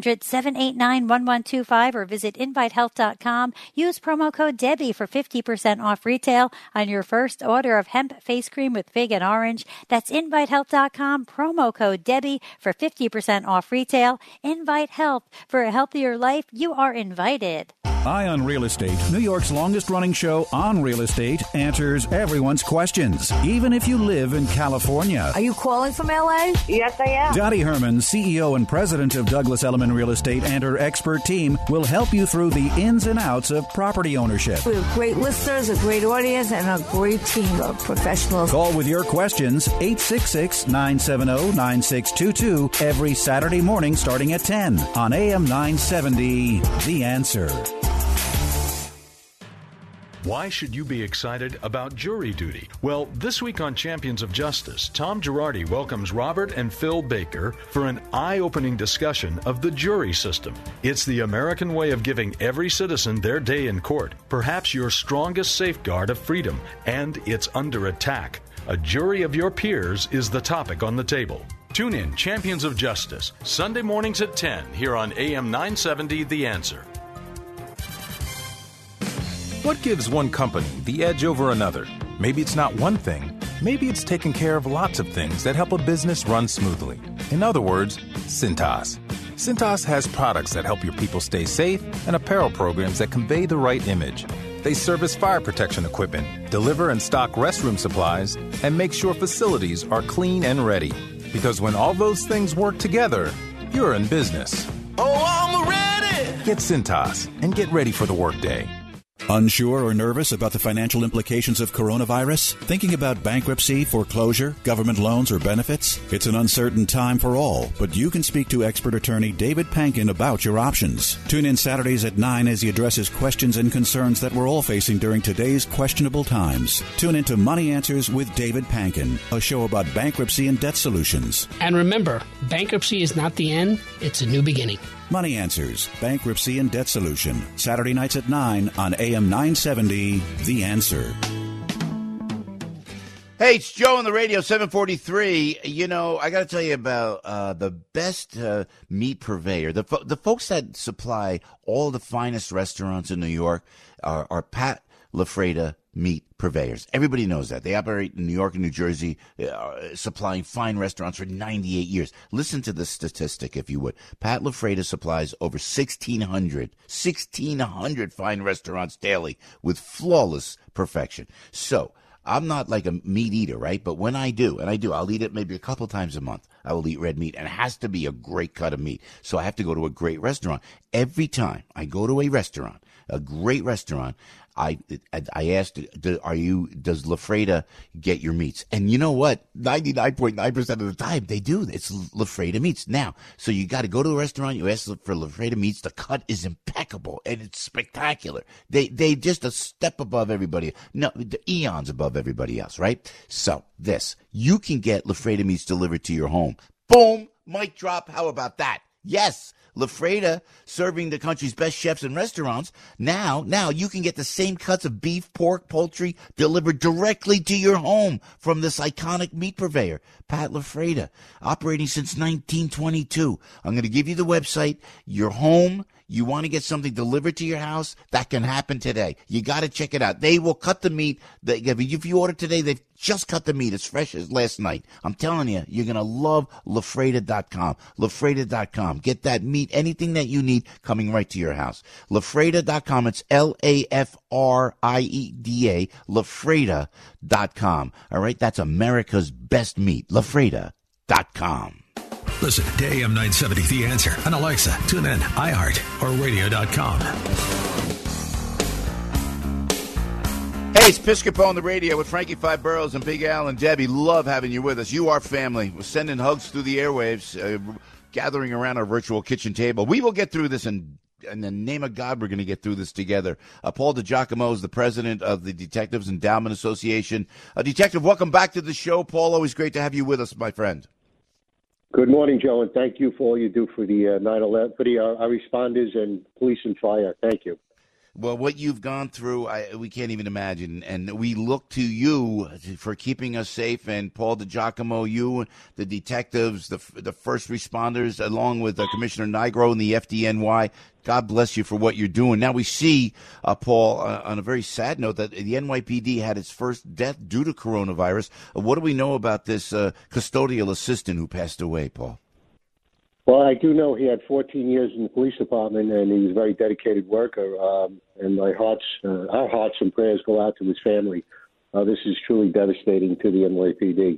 1-800-789-1125 or visit invitehealth.com. Use promo code Debbie for 50% off retail on your first order of hemp face cream with fig and orange. That's invitehealth.com. Promo code Debbie for 50% off retail. Invite Health. For a healthier life, you are invited. Eye on Real Estate, New York's longest-running show on real estate, answers everyone's questions, even if you live in California. Are you calling from L.A.? Yes, I am. Dottie Herman, CEO and president of Douglas Elliman Real Estate, and her expert team will help you through the ins and outs of property ownership. We have great listeners, a great audience, and a great team of professionals. Call with your questions, 866-970-9622, every Saturday morning starting at 10 on AM 970, The Answer. Why should you be excited about jury duty? Well, this week on Champions of Justice, Tom Girardi welcomes Robert and Phil Baker for an eye-opening discussion of the jury system. It's the American way of giving every citizen their day in court, perhaps your strongest safeguard of freedom, and it's under attack. A jury of your peers is the topic on the table. Tune in Champions of Justice, Sunday mornings at 10 here on AM 970 The Answer. What gives one company the edge over another? Maybe it's not one thing. Maybe it's taking care of lots of things that help a business run smoothly. In other words, Cintas. Cintas has products that help your people stay safe and apparel programs that convey the right image. They service fire protection equipment, deliver and stock restroom supplies, and make sure facilities are clean and ready. Because when all those things work together, You're in business. Oh, I'm ready. Get Cintas and get ready for the workday. Unsure or nervous about the financial implications of coronavirus? Thinking about bankruptcy, foreclosure, government loans, or benefits? It's an uncertain time for all, but you can speak to expert attorney David Pankin about your options. Tune in Saturdays at 9 as he addresses questions and concerns that we're all facing during today's questionable times. Tune into Money Answers with David Pankin, a show about bankruptcy and debt solutions. And remember, bankruptcy is not the end, it's a new beginning. Money Answers, Bankruptcy and Debt Solution. Saturday nights at 9 on AM 970, The Answer. Hey, it's Joe on the radio, 743. You know, I got to tell you about the best meat purveyor. The folks that supply all the finest restaurants in New York are Pat LaFreda meat purveyors. Everybody knows that. They operate in New York and New Jersey, supplying fine restaurants for 98 years. Listen to this statistic, if you would. Pat LaFreda supplies over 1,600 fine restaurants daily with flawless perfection. So, I'm not like a meat eater, right? But when I do, and I do, I'll eat it maybe a couple times a month. I will eat red meat, and it has to be a great cut of meat. So I have to go to a great restaurant. Every time I go to a restaurant, a great restaurant, I asked, does LaFreda get your meats? And you know what? 99.9% of the time, they do. It's LaFreda meats. Now, so you got to go to a restaurant, you ask for LaFreda meats, the cut is impeccable, and it's spectacular. They just a step above everybody. No, the eons above everybody else, right? So, you can get LaFreda meats delivered to your home. Boom! Mic drop. How about that? Yes! LaFreda, serving the country's best chefs and restaurants. Now you can get the same cuts of beef, pork, poultry delivered directly to your home from this iconic meat purveyor, Pat LaFreda, operating since 1922. I'm going to give you the website. Your home, you want to get something delivered to your house, that can happen today. You got to check it out. They will cut the meat. If you order today, they've just cut the meat as fresh as last night. I'm telling you, you're going to love LaFreda.com. LaFreda.com. Get that meat, anything that you need, coming right to your house. LaFreda.com. It's LAFRIEDA. LaFreda.com. All right? That's America's best meat. LaFreda.com. Listen to AM 970 The Answer on Alexa, TuneIn, iHeart, or radio.com. Hey, it's Piscopo on the radio with Frankie Five Boroughs and Big Al and Debbie. Love having you with us. You are family. We're sending hugs through the airwaves, gathering around our virtual kitchen table. We will get through this, and in the name of God, we're going to get through this together. Paul DiGiacomo is the president of the Detectives Endowment Association. Detective, welcome back to the show. Paul, always great to have you with us, my friend. Good morning, Joe, and thank you for all you do for the 9/11, for our responders and police and fire. Thank you. Well, what you've gone through, we can't even imagine, and we look to you for keeping us safe. And Paul DiGiacomo, you, the detectives, the first responders, along with Commissioner Nigro and the FDNY. God bless you for what you're doing. Now we see, Paul, on a very sad note, that the NYPD had its first death due to coronavirus. What do we know about this custodial assistant who passed away, Paul? Well, I do know he had 14 years in the police department, and he was a very dedicated worker. And our hearts and prayers go out to his family. This is truly devastating to the NYPD.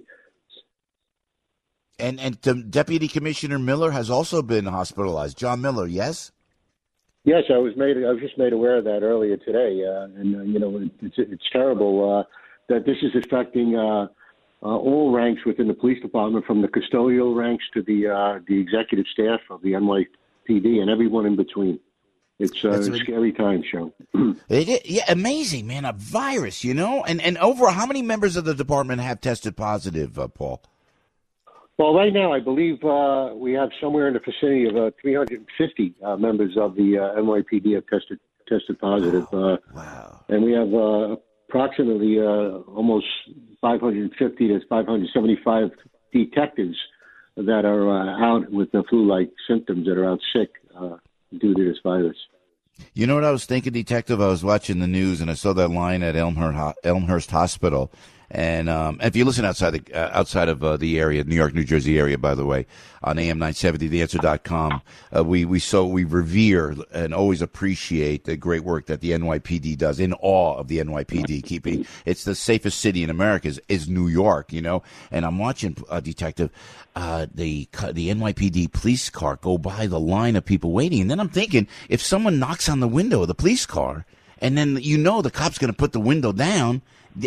And Deputy Commissioner Miller has also been hospitalized. John Miller, yes? Yes, I was just made aware of that earlier today, it's terrible that this is affecting all ranks within the police department, from the custodial ranks to the executive staff of the NYPD and everyone in between. It's a scary time, Joe. Yeah, amazing, man. A virus, and over how many members of the department have tested positive, Paul? Well, right now, I believe we have somewhere in the vicinity of 350 members of the NYPD have tested positive. Wow. And we have approximately almost 550 to 575 detectives that are out with the flu-like symptoms, that are out sick due to this virus. You know what I was thinking, Detective? I was watching the news, and I saw that line at Elmhurst Hospital, And if you listen outside of the area, New York, New Jersey area, by the way, on AM 970, theanswer.com, we revere and always appreciate the great work that the NYPD does. In awe of the NYPD, it's the safest city in America is New York, you know. And I'm watching Detective, the NYPD police car go by the line of people waiting, and then I'm thinking, if someone knocks on the window of the police car, and then the cop's going to put the window down.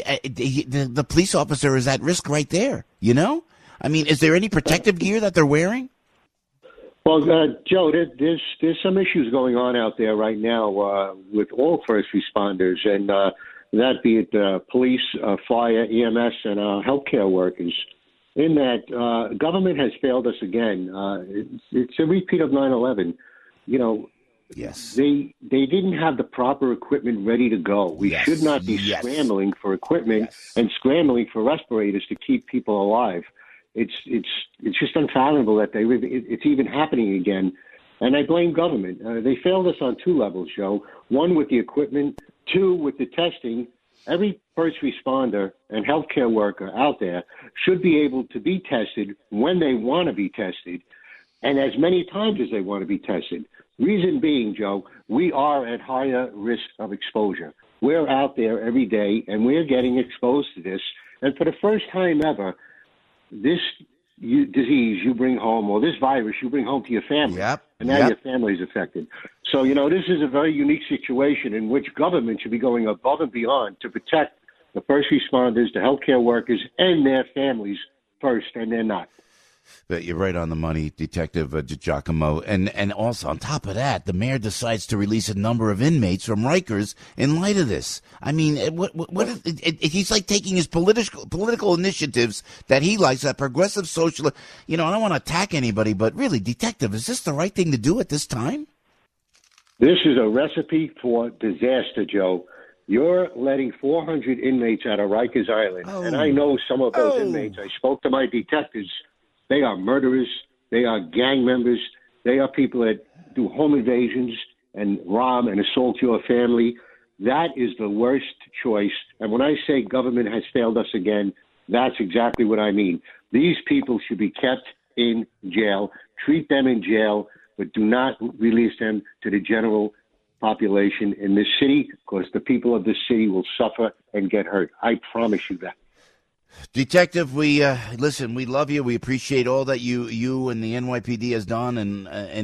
The police officer is at risk right there, you know? I mean, is there any protective gear that they're wearing? Well, Joe, there's some issues going on out there right now with all first responders, and that be it police, fire, EMS, and healthcare workers. In that, government has failed us again. It's a repeat of 9/11. You know, yes, they didn't have the proper equipment ready to go. We should not be scrambling for equipment and scrambling for respirators to keep people alive. It's just unfathomable that it's even happening again. And I blame government. They failed us on two levels, Joe. One, with the equipment. Two, with the testing. Every first responder and healthcare worker out there should be able to be tested when they want to be tested and as many times as they want to be tested. Reason being, Joe, we are at higher risk of exposure. We're out there every day, and we're getting exposed to this. And for the first time ever, this disease you bring home, or this virus you bring home to your family, and now your family is affected. So, you know, this is a very unique situation in which government should be going above and beyond to protect the first responders, the healthcare workers, and their families first, and they're not. But you're right on the money, Detective DiGiacomo. And also, on top of that, the mayor decides to release a number of inmates from Rikers in light of this. I mean, he's like taking his political initiatives that he likes, that progressive social. You know, I don't want to attack anybody, but really, Detective, is this the right thing to do at this time? This is a recipe for disaster, Joe. You're letting 400 inmates out of Rikers Island, and I know some of those inmates. I spoke to my detectives. They are murderers. They are gang members. They are people that do home invasions and rob and assault your family. That is the worst choice. And when I say government has failed us again, that's exactly what I mean. These people should be kept in jail. Treat them in jail, but do not release them to the general population in this city, because the people of this city will suffer and get hurt. I promise you that. Detective, we listen. We love you. We appreciate all that you and the NYPD has done, and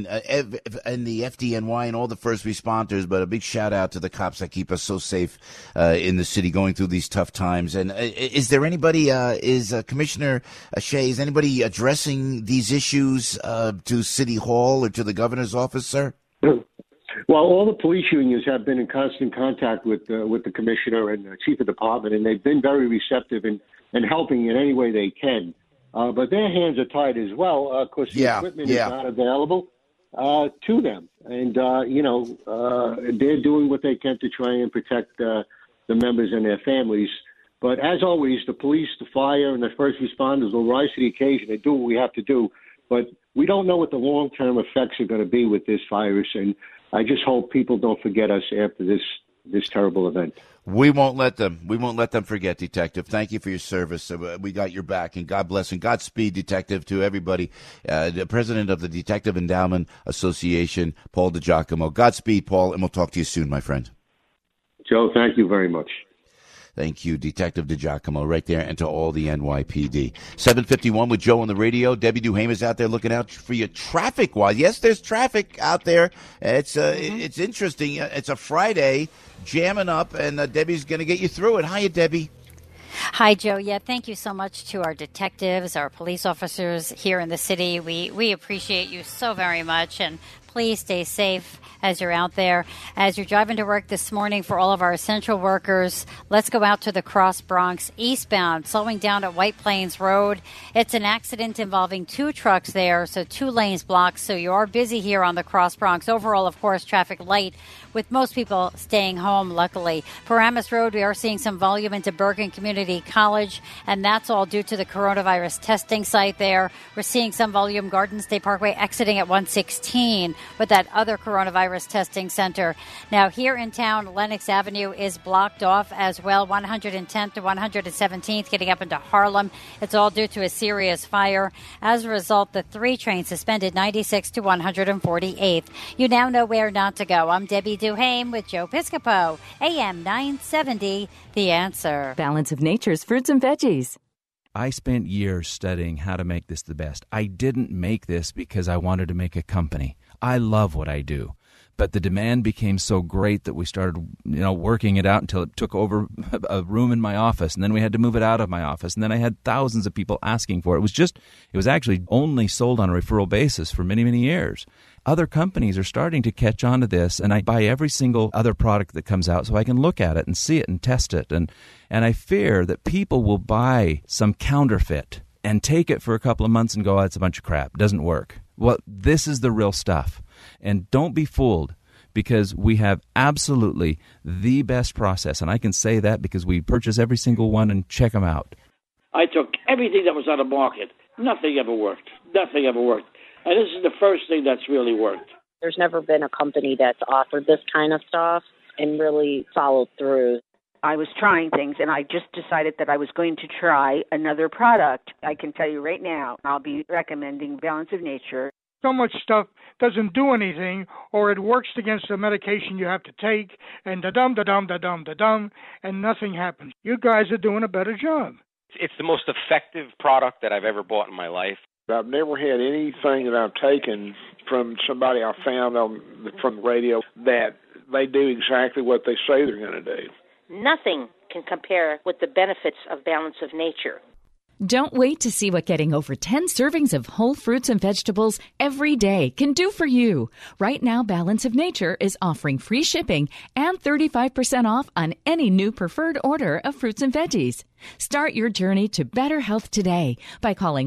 the FDNY and all the first responders. But a big shout out to the cops that keep us so safe in the city going through these tough times. And is there anybody? Is Commissioner Shea? Is anybody addressing these issues to City Hall or to the governor's office, sir? Well, all the police unions have been in constant contact with the commissioner and the chief of department, and they've been very receptive and helping in any way they can. But their hands are tied as well, because the equipment is not available to them. And, they're doing what they can to try and protect the members and their families. But as always, the police, the fire, and the first responders will rise to the occasion and do what we have to do. But we don't know what the long-term effects are going to be with this virus, and I just hope people don't forget us after this terrible event. We won't let them. We won't let them forget, Detective. Thank you for your service. We got your back, and God bless and Godspeed, Detective, to everybody. The president of the Detective Endowment Association, Paul DiGiacomo. Godspeed, Paul, and we'll talk to you soon, my friend. Joe, thank you very much. Thank you, Detective DiGiacomo, right there, and to all the NYPD. 7:51 with Joe on the radio. Debbie Duham is out there looking out for you traffic-wise. Yes, there's traffic out there. It's interesting. It's a Friday, jamming up, and Debbie's going to get you through it. Hiya, Debbie. Hi, Joe. Yeah, thank you so much to our detectives, our police officers here in the city. We appreciate you so very much, and please stay safe as you're out there. As you're driving to work this morning, for all of our essential workers, let's go out to the Cross Bronx eastbound, slowing down at White Plains Road. It's an accident involving two trucks there, so 2 lanes blocked. So you are busy here on the Cross Bronx. Overall, of course, traffic light with most people staying home, luckily. Paramus Road, we are seeing some volume into Bergen Community College, and that's all due to the coronavirus testing site there. We're seeing some volume Garden State Parkway exiting at 116 with that other coronavirus testing center. Now, here in town, Lenox Avenue is blocked off as well, 110th to 117th, getting up into Harlem. It's all due to a serious fire. As a result, the 3 train suspended 96 to 148th. You now know where not to go. I'm Debbie Duhame with Joe Piscopo, AM 970, The Answer. Balance of Nature's fruits and veggies. I spent years studying how to make this the best. I didn't make this because I wanted to make a company. I love what I do. But the demand became so great that we started, working it out until it took over a room in my office, and then we had to move it out of my office, and then I had thousands of people asking for it. It was actually only sold on a referral basis for many, many years. Other companies are starting to catch on to this, and I buy every single other product that comes out so I can look at it and see it and test it. And I fear that people will buy some counterfeit and take it for a couple of months and go, it's a bunch of crap. It doesn't work. Well, this is the real stuff. And don't be fooled, because we have absolutely the best process. And I can say that because we purchase every single one and check them out. I took everything that was on the market. Nothing ever worked. Nothing ever worked. And this is the first thing that's really worked. There's never been a company that's offered this kind of stuff and really followed through. I was trying things, and I just decided that I was going to try another product. I can tell you right now, I'll be recommending Balance of Nature. So much stuff doesn't do anything, or it works against the medication you have to take, and da-dum, and nothing happens. You guys are doing a better job. It's the most effective product that I've ever bought in my life. I've never had anything that I've taken from somebody I found from the radio that they do exactly what they say they're going to do. Nothing can compare with the benefits of Balance of Nature. Don't wait to see what getting over 10 servings of whole fruits and vegetables every day can do for you. Right now, Balance of Nature is offering free shipping and 35% off on any new preferred order of fruits and veggies. Start your journey to better health today by calling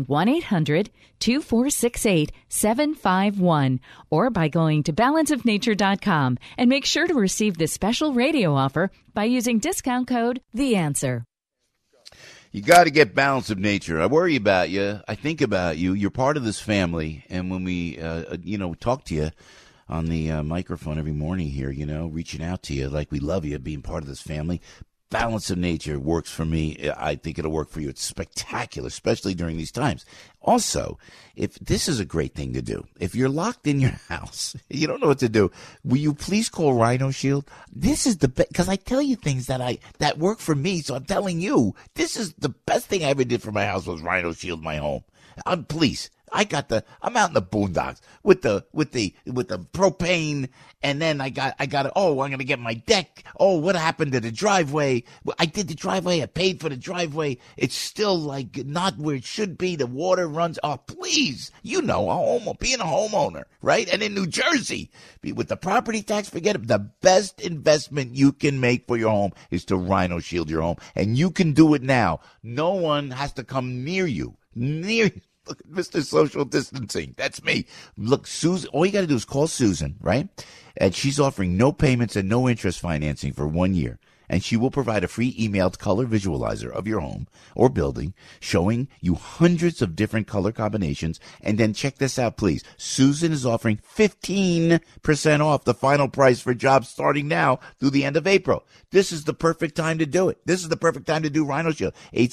1-800-2468-751 or by going to balanceofnature.com, and make sure to receive this special radio offer by using discount code The Answer. You got to get Balance of Nature. I worry about you. I think about you. You're part of this family. And when we, talk to you on the microphone every morning here, reaching out to you like we love you, being part of this family, Balance of Nature works for me. I think it'll work for you. It's spectacular, especially during these times. Also, if this is a great thing to do, if you're locked in your house, you don't know what to do, will you please call Rhino Shield? This is the best, because I tell you things that work for me, so I'm telling you, this is the best thing I ever did for my house was Rhino Shield my home. Please. I'm out in the boondocks with the propane, and then I got it. Oh, I'm going to get my deck. Oh, what happened to the driveway? I did the driveway. I paid for the driveway. It's still not where it should be. The water runs. Oh, please. being a homeowner, right? And in New Jersey, with the property tax, forget it. The best investment you can make for your home is to Rhino Shield your home. And you can do it now. No one has to come near you. Look at Mr. Social Distancing. That's me. Look, Susan, all you got to do is call Susan, right? And she's offering no payments and no interest financing for 1 year. And she will provide a free emailed color visualizer of your home or building showing you hundreds of different color combinations. And then check this out, please. Susan is offering 15% off the final price for jobs starting now through the end of April. This is the perfect time to do it. This is the perfect time to do Rhino Shield.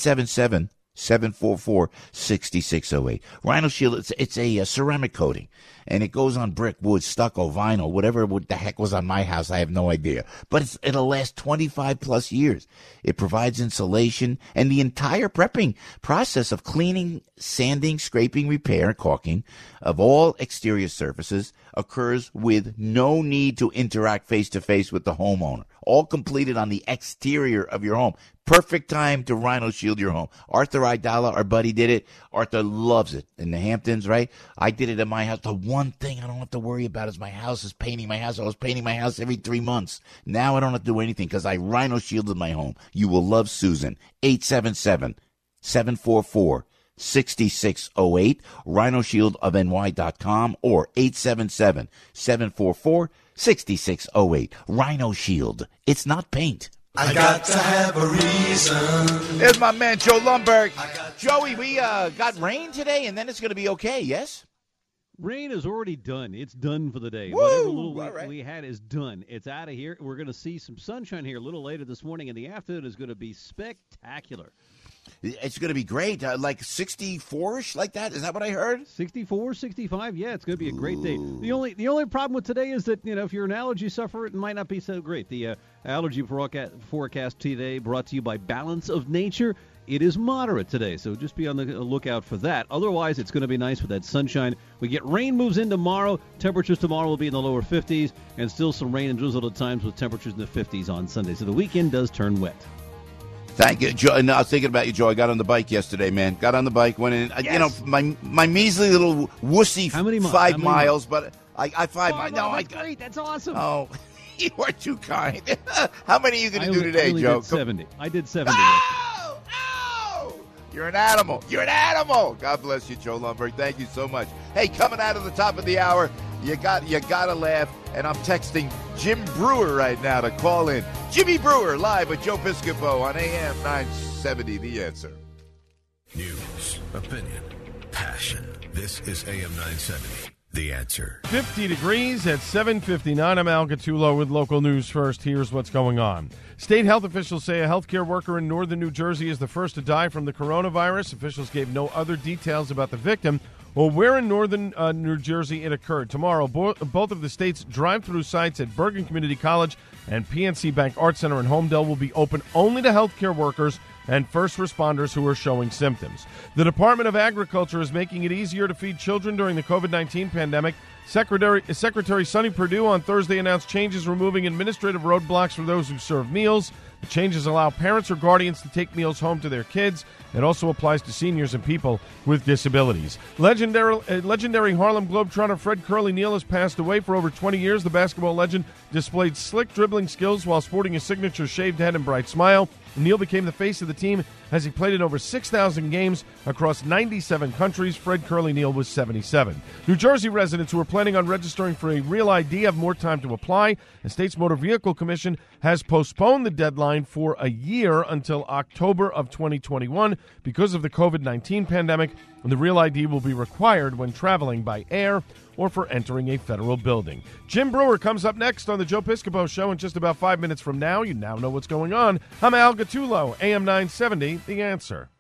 877-744-6608. Rhino Shield, it's a ceramic coating, and it goes on brick, wood, stucco, vinyl, whatever the heck was on my house, I have no idea. But it'll last 25 plus years. It provides insulation, and the entire prepping process of cleaning, sanding, scraping, repair, and caulking of all exterior surfaces occurs with no need to interact face-to-face with the homeowner. All completed on the exterior of your home. Perfect time to Rhino Shield your home. Arthur Idala, our buddy, did it. Arthur loves it in the Hamptons, right? I did it in my house. The one thing I don't have to worry about is my house is painting my house. I was painting my house every 3 months. Now I don't have to do anything because I Rhino Shielded my home. You will love Susan. 877-744-6608, rhinoshieldofny.com, or 877-744-6608. 6608. Rhino Shield. It's not paint. I got to have a reason. There's my man, Joe Lundberg. Joey, we got rain today, and then it's going to be okay, yes? Rain is already done. It's done for the day. Woo! Whatever little we had is done. It's out of here. We're going to see some sunshine here a little later this morning, and the afternoon is going to be spectacular. It's going to be great. Like 64-ish, like that? Is that what I heard? 64, 65, yeah, it's going to be a great day. The only problem with today is that, if you're an allergy sufferer, it might not be so great. The allergy forecast today brought to you by Balance of Nature. It is moderate today, so just be on the lookout for that. Otherwise, it's going to be nice with that sunshine. We get rain moves in tomorrow. Temperatures tomorrow will be in the lower 50s, and still some rain and drizzle at times with temperatures in the 50s on Sunday. So the weekend does turn wet. Thank you, Joe. And I was thinking about you, Joe. I got on the bike yesterday, man. Got on the bike, went in. Yes. My measly little wussy 5 miles, but I 5 miles. No, that's great. That's awesome. Oh, you are too kind. How many are you going to do today, Joe? Did 70. I did 70. Oh, you're an animal. You're an animal. God bless you, Joe Lundberg. Thank you so much. Hey, coming out of the top of the hour, you got to laugh. And I'm texting Jim Brewer right now to call in. Jimmy Brewer, live with Joe Piscopo on AM 970, The Answer. News, opinion, passion. This is AM 970, The Answer. 50 degrees at 7:59. I'm Al Gattullo with local news first. Here's what's going on. State health officials say a healthcare worker in northern New Jersey is the first to die from the coronavirus. Officials gave no other details about the victim or where in northern New Jersey it occurred. Tomorrow, both of the state's drive-through sites at Bergen Community College and PNC Bank Art Center in Homedale will be open only to healthcare workers and first responders who are showing symptoms. The Department of Agriculture is making it easier to feed children during the COVID-19 pandemic. Secretary Sonny Perdue on Thursday announced changes removing administrative roadblocks for those who serve meals. The changes allow parents or guardians to take meals home to their kids. It also applies to seniors and people with disabilities. Legendary Harlem Globetrotter Fred Curly Neal has passed away. For over 20 years, the basketball legend displayed slick dribbling skills while sporting a signature shaved head and bright smile. Neal became the face of the team as he played in over 6,000 games across 97 countries. Fred Curly Neal was 77. New Jersey residents who are planning on registering for a Real ID have more time to apply. The state's Motor Vehicle Commission has postponed the deadline for a year until October of 2021 because of the COVID-19 pandemic. And the Real ID will be required when traveling by air or for entering a federal building. Jim Brewer comes up next on the Joe Piscopo Show in just about 5 minutes from now. You now know what's going on. I'm Al Gattullo, AM 970, The Answer.